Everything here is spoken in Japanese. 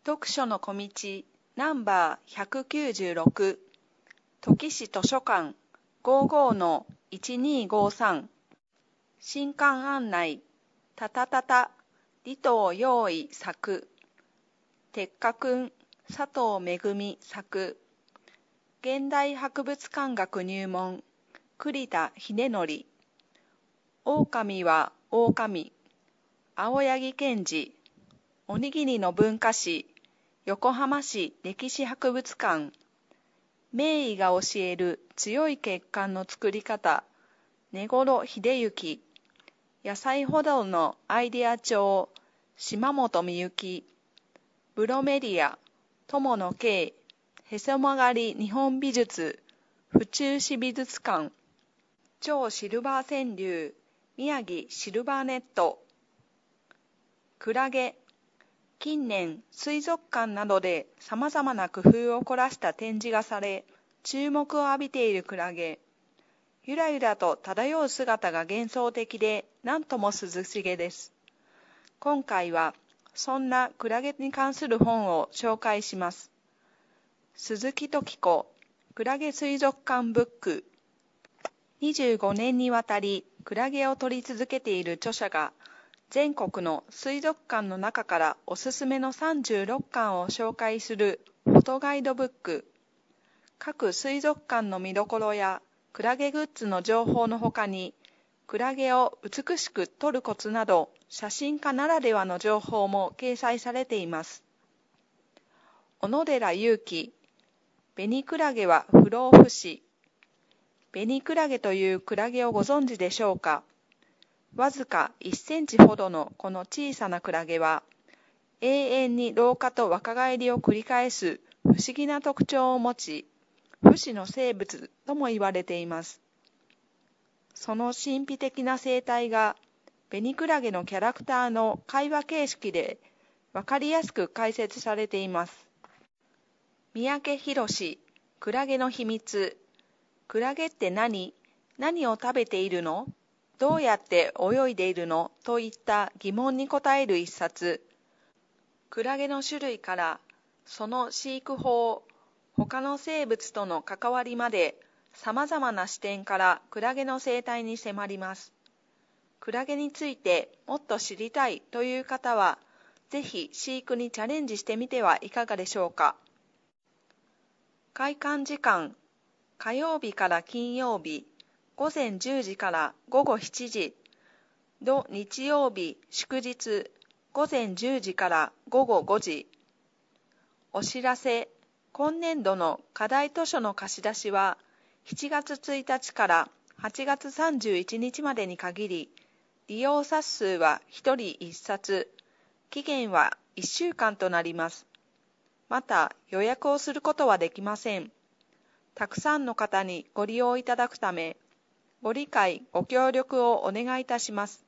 読書の小道ナンバー196土岐市図書館 55-1253 新刊案内たたたた離島用意作鉄火くん佐藤めぐみ作現代博物館学入門栗田秀則狼は狼青柳健二おにぎりの文化史横浜市歴史博物館名医が教える強い血管の作り方根頃秀幸野菜保存のアイデア帳島本美幸ブロメリア友野圭へそ曲がり日本美術府中市美術館超シルバー川柳宮城シルバーネットクラゲ近年水族館などでさまざまな工夫を凝らした展示がされ注目を浴びているクラゲゆらゆらと漂う姿が幻想的で何とも涼しげです。今回はそんなクラゲに関する本を紹介します。鈴木時子クラゲ水族館ブック25年にわたりクラゲを撮り続けている著者が全国の水族館の中からおすすめの36巻を紹介するフォトガイドブック。各水族館の見どころやクラゲグッズの情報のほかに、クラゲを美しく撮るコツなど写真家ならではの情報も掲載されています。小野寺祐樹、ベニクラゲは不老不死。ベニクラゲというクラゲをご存知でしょうか。わずか1センチほどのこの小さなクラゲは、永遠に老化と若返りを繰り返す不思議な特徴を持ち、不死の生物とも言われています。その神秘的な生態が、ベニクラゲのキャラクターの会話形式でわかりやすく解説されています。三宅宏、クラゲの秘密。クラゲって何を食べているのどうやって泳いでいるのといった疑問に答える一冊。クラゲの種類からその飼育法、他の生物との関わりまで様々な視点からクラゲの生態に迫ります。クラゲについてもっと知りたいという方は、ぜひ飼育にチャレンジしてみてはいかがでしょうか。開館時間、火曜日から金曜日、午前10時から午後7時、土日曜日祝日、午前10時から午後5時。お知らせ、今年度の課題図書の貸し出しは、7月1日から8月31日までに限り、利用冊数は1人1冊、期限は1週間となります。また予約をすることはできません。たくさんの方にご利用いただくため、ご理解、ご協力をお願いいたします。